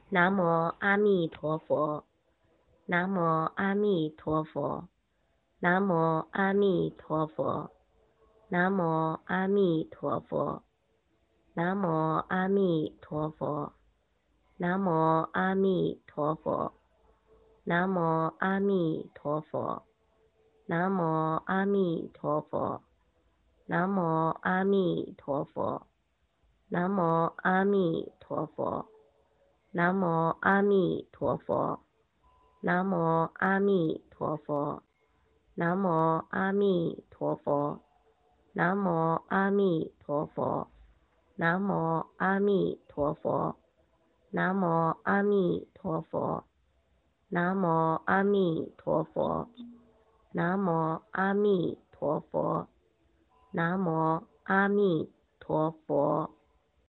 南无阿弥陀佛，南无阿弥陀佛，南无阿弥陀佛，南无阿弥陀佛，南无阿弥陀佛，南无阿弥陀佛，南无阿弥陀佛，南无阿弥陀佛，南无阿弥陀佛，南无阿弥陀佛，南无阿弥陀佛，南无阿弥陀佛，南无阿弥陀佛，南无阿弥陀佛，南无阿弥陀佛，南无阿弥陀佛，南无阿弥陀佛，南无阿弥陀佛，南无阿弥陀佛。